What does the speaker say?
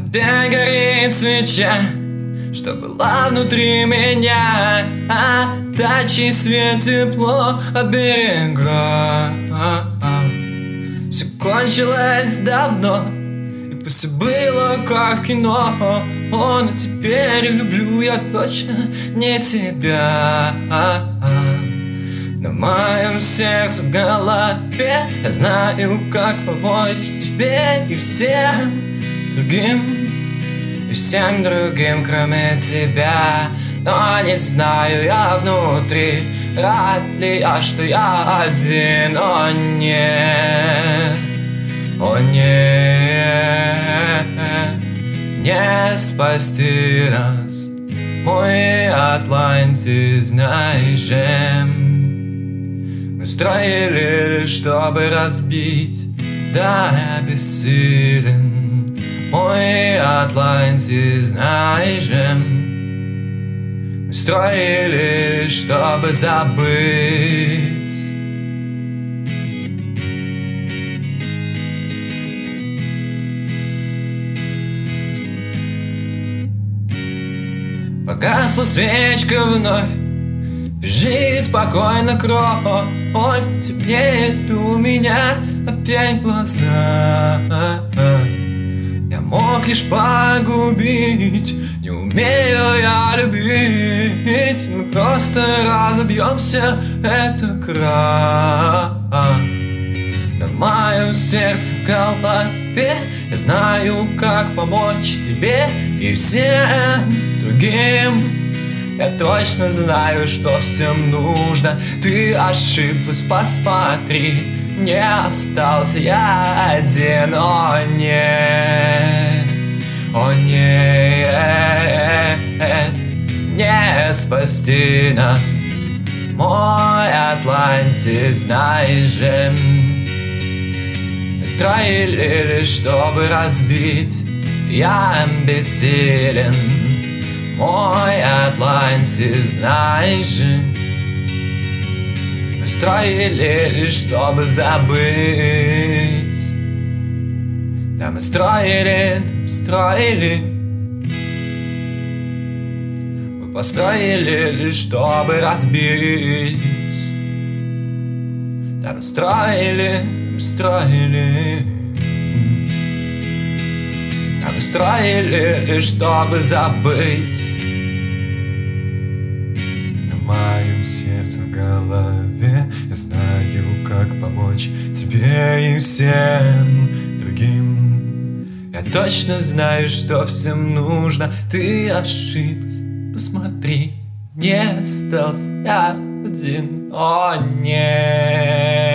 Опять горит свеча, что была внутри меня, тачи свет, тепло оберега. Все кончилось давно, и пусть было как в кино, но теперь люблю я точно не тебя. На моем сердце, в голове я знаю, как помочь тебе и всем другим, кроме тебя. Но не знаю я внутри, рад ли я, что я один. О нет, не спасти нас, мой Атлантис, знаешь же. Мы строили, чтобы разбить, да я бессилен, мой Атлантис, знаешь же. Мы строили, чтобы забыть. Погасла свечка вновь, бежит спокойно кровь, темнеет у меня опять глаза. Я мог лишь погубить, не умею я любить. Мы просто разобьемся, это крах. На моем сердце, в голове я знаю, как помочь тебе и всем другим. Я точно знаю, что всем нужно. Ты ошиблась, посмотри, не остался я один. О нет, не спасти нас, мой Атлантис, знаешь же. Мы строили лишь, чтобы разбить, я бессилен, мой Атлантис, знаешь же. Мы строили лишь, чтобы забыть. Да, мы строили. Мы построили лишь, чтобы разбить. Да, мы строили. Да, мы строили лишь, чтобы забыть. На моем сердце, в голове я знаю, как помочь тебе и всем другим. Я точно знаю, что всем нужно. Ты ошиблась, посмотри, не остался я один. О нет.